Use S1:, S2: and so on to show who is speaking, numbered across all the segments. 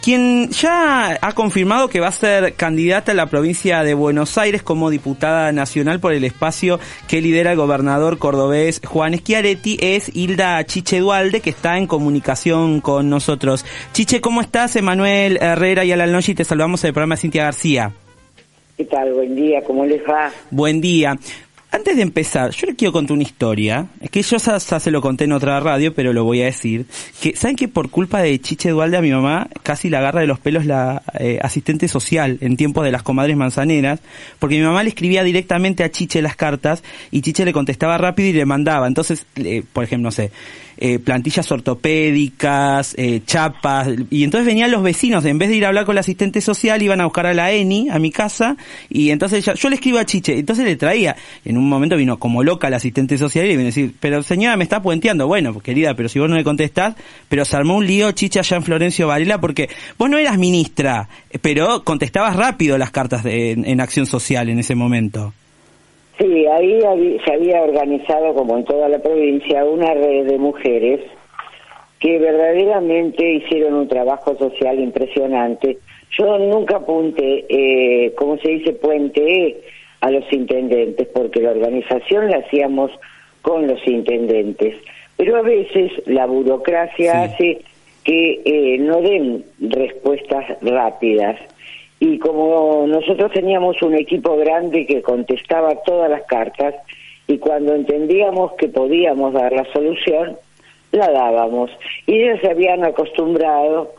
S1: Quien ya ha confirmado que va a ser candidata a la provincia de Buenos Aires como diputada nacional por el espacio que lidera el gobernador cordobés Juan Schiaretti es Hilda Chiche Duhalde, que está en comunicación con nosotros. Chiche, ¿cómo estás? Emanuel Herrera y Alan Nochi, te saludamos del programa Cintia García.
S2: ¿Qué tal? Buen día, ¿cómo les va?
S1: Buen día. Antes de empezar, yo les quiero contar una historia, es que yo ya se lo conté en otra radio, pero lo voy a decir, que ¿saben que por culpa de Chiche Duhalde a mi mamá casi la agarra de los pelos la asistente social en tiempos de las comadres manzaneras? Porque mi mamá le escribía directamente a Chiche las cartas y Chiche le contestaba rápido y le mandaba. Entonces, por ejemplo, no sé, plantillas ortopédicas, chapas, y entonces venían los vecinos, en vez de ir a hablar con la asistente social, iban a buscar a la Eni, a mi casa, y entonces yo le escribo a Chiche, entonces le traía. En un momento vino como loca la asistente social y le vino a decir, pero señora, me está puenteando. Bueno, querida, pero si vos no le contestás, pero se armó un lío, Chiche, allá en Florencio Varela, porque vos no eras ministra, pero contestabas rápido las cartas en Acción Social en ese momento.
S2: Sí, ahí se había organizado, como en toda la provincia, una red de mujeres que verdaderamente hicieron un trabajo social impresionante. Yo nunca apunté, como se dice, puenteé a los intendentes, porque la organización la hacíamos con los intendentes. Pero a veces la burocracia hace que no den respuestas rápidas. Y como nosotros teníamos un equipo grande que contestaba todas las cartas, y cuando entendíamos que podíamos dar la solución, la dábamos. Y ellos se habían acostumbrado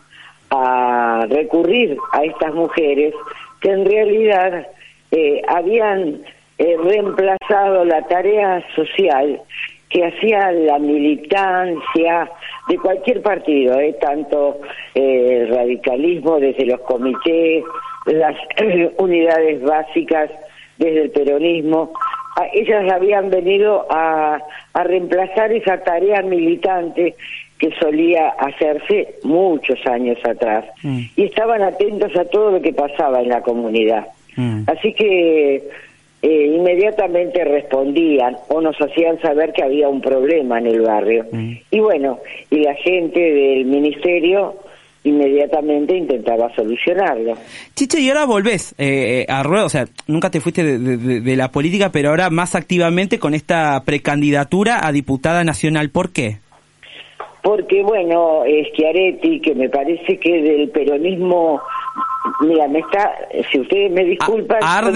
S2: a recurrir a estas mujeres que en realidad habían reemplazado la tarea social que hacía la militancia de cualquier partido, tanto el radicalismo desde los comités, las unidades básicas desde el peronismo. Ellas habían venido a reemplazar esa tarea militante que solía hacerse muchos años atrás, y estaban atentos a todo lo que pasaba en la comunidad. Así que inmediatamente respondían o nos hacían saber que había un problema en el barrio. Y bueno, y la gente del ministerio inmediatamente intentaba solucionarlo.
S1: Chiche, y ahora volvés a ruedo, o sea, nunca te fuiste de la política, pero ahora más activamente con esta precandidatura a diputada nacional. ¿Por qué?
S2: Porque, bueno, Schiaretti, que me parece que del peronismo... Mira, si ustedes me disculpan,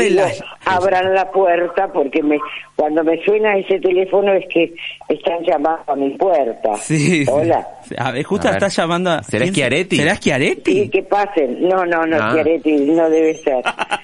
S2: abran la puerta, porque cuando me suena ese teléfono es que están llamando a mi puerta.
S1: Sí.
S2: Hola.
S1: A ver, justo estás llamando a...
S3: ¿Será Schiaretti?
S1: ¿Será Schiaretti?
S2: Sí, que pasen. No, Schiaretti no debe ser.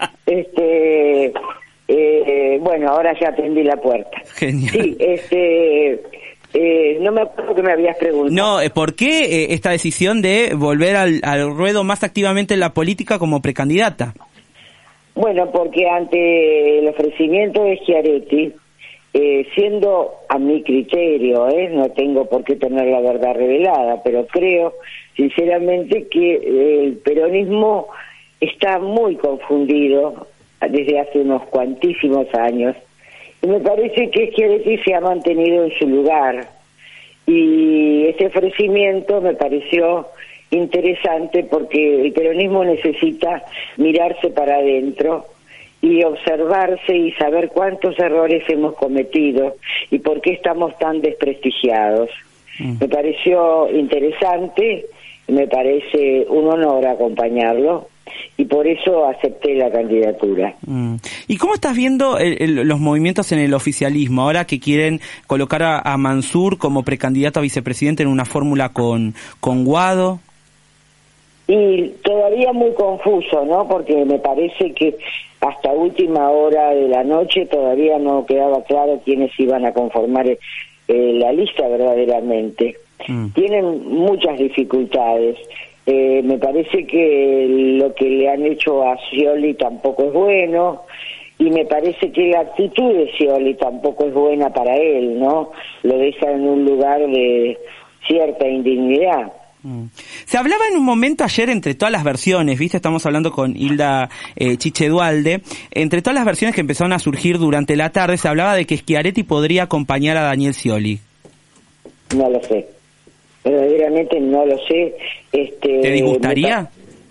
S2: Bueno, ahora ya atendí la puerta.
S1: Genial.
S2: Sí, no me acuerdo que me habías preguntado.
S1: No, ¿por qué esta decisión de volver al ruedo más activamente en la política como precandidata?
S2: Bueno, porque ante el ofrecimiento de Schiaretti, siendo a mi criterio, no tengo por qué tener la verdad revelada, pero creo sinceramente que el peronismo está muy confundido desde hace unos cuantísimos años. Y me parece que Schiaretti se ha mantenido en su lugar, y ese ofrecimiento me pareció interesante porque el peronismo necesita mirarse para adentro y observarse y saber cuántos errores hemos cometido y por qué estamos tan desprestigiados. Me pareció interesante, me parece un honor acompañarlo, y por eso acepté la candidatura.
S1: ¿Y cómo estás viendo los movimientos en el oficialismo ahora que quieren colocar a Mansur como precandidato a vicepresidente en una fórmula con Guado?
S2: Y todavía muy confuso, ¿no? Porque me parece que hasta última hora de la noche todavía no quedaba claro quiénes iban a conformar la lista verdaderamente. Tienen muchas dificultades. Me parece que lo que le han hecho a Scioli tampoco es bueno, y me parece que la actitud de Scioli tampoco es buena para él, ¿no? Lo deja en un lugar de cierta indignidad.
S1: Se hablaba en un momento ayer entre todas las versiones, ¿viste? Estamos hablando con Hilda Chiche Duhalde. Entre todas las versiones que empezaron a surgir durante la tarde, se hablaba de que Schiaretti podría acompañar a Daniel Scioli.
S2: No lo sé. Verdaderamente no lo sé.
S1: ¿Te disgustaría?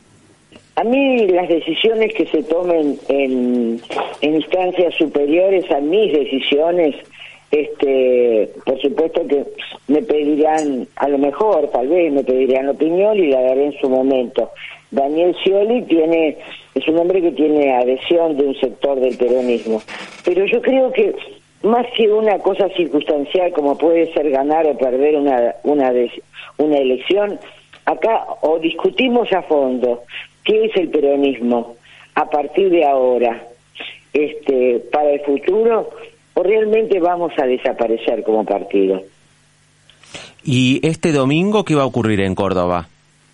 S2: A mí las decisiones que se tomen en instancias superiores a mis decisiones, por supuesto que me pedirán, a lo mejor, tal vez me pedirán opinión y la daré en su momento. Daniel Scioli es un hombre que tiene adhesión de un sector del peronismo, pero yo creo que más que una cosa circunstancial como puede ser ganar o perder una elección, acá o discutimos a fondo qué es el peronismo a partir de ahora, para el futuro, o realmente vamos a desaparecer como partido.
S3: ¿Y este domingo qué va a ocurrir en Córdoba?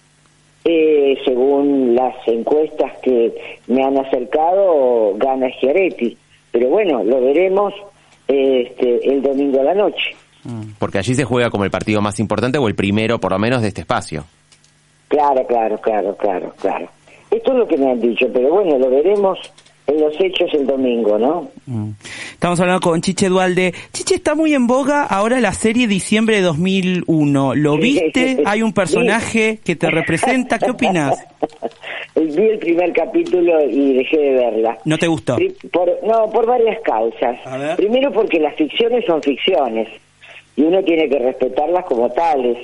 S2: Según las encuestas que me han acercado, gana Schiaretti, pero bueno, lo veremos el domingo a la noche.
S3: Porque allí se juega como el partido más importante o el primero, por lo menos, de este espacio.
S2: Claro. Esto es lo que me han dicho, pero bueno, lo veremos en los hechos el domingo, ¿no?
S1: Estamos hablando con Chiche Duhalde. Chiche, está muy en boga ahora la serie Diciembre de 2001. ¿Lo viste? ¿Hay un personaje que te representa? ¿Qué opinas?
S2: Vi el primer capítulo y dejé de verla.
S1: ¿No te gustó?
S2: Por varias causas. Primero porque las ficciones son ficciones y uno tiene que respetarlas como tales.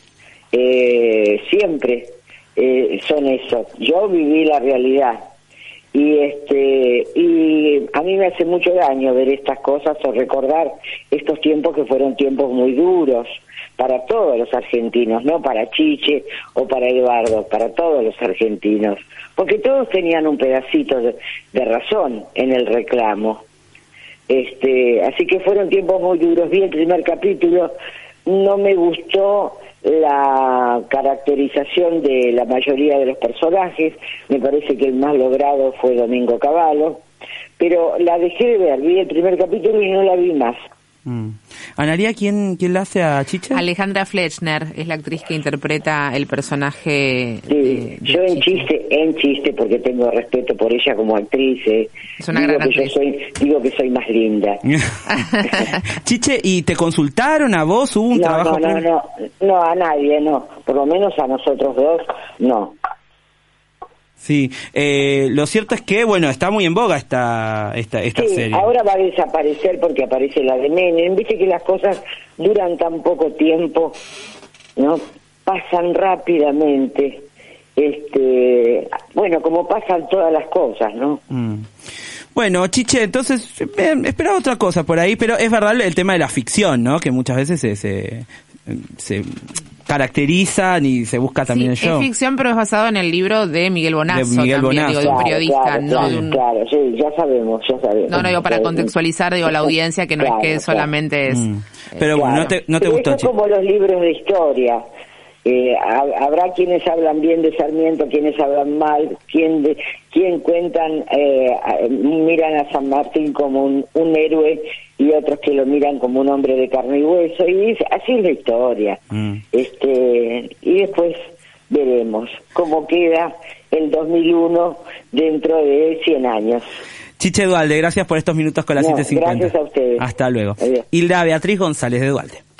S2: Siempre son eso. Yo viví la realidad. Y a mí me hace mucho daño ver estas cosas o recordar estos tiempos que fueron tiempos muy duros para todos los argentinos, no para Chiche o para Eduardo, para todos los argentinos, porque todos tenían un pedacito de razón en el reclamo. Así que fueron tiempos muy duros. Vi el primer capítulo, no me gustó la caracterización de la mayoría de los personajes, me parece que el más logrado fue Domingo Cavallo, pero la dejé de ver, vi el primer capítulo y no la vi más.
S1: Analía, ¿quién la hace a Chiche?
S4: Alejandra Flechner es la actriz que interpreta el personaje.
S2: Sí, yo en chiste, porque tengo respeto por ella como actriz.
S4: Es una gran actriz.
S2: Digo que soy más linda.
S1: Chiche, ¿y te consultaron a vos? ¿Hubo un trabajo?
S2: No, a nadie, no. Por lo menos a nosotros dos, no.
S1: Sí, lo cierto es que, bueno, está muy en boga esta serie.
S2: Ahora va a desaparecer porque aparece la de Menem. Viste que las cosas duran tan poco tiempo, ¿no? Pasan rápidamente. Bueno, como pasan todas las cosas, ¿no?
S1: Bueno, Chiche, entonces, esperaba otra cosa por ahí, pero es verdad el tema de la ficción, ¿no? Que muchas veces se caracterizan y se busca también el show.
S4: Es ficción, pero es basado en el libro de Miguel Bonazo,
S1: de un
S4: periodista.
S2: Claro, sí, ya sabemos.
S4: No, digo, para contextualizar, a la audiencia, que no es que solamente es...
S1: Pero bueno, no te gustó,
S2: Chiche. Es como los libros de historia. Habrá quienes hablan bien de Sarmiento, quienes hablan mal, quien cuentan, miran a San Martín como un héroe y otros que lo miran como un hombre de carne y hueso, y así es la historia. Y después veremos cómo queda el 2001 dentro de 100 años.
S1: Chiche Duhalde, gracias por estos minutos con la 750.
S2: Gracias a ustedes.
S1: Hasta luego.
S2: Adiós.
S1: Hilda Beatriz González de Duhalde.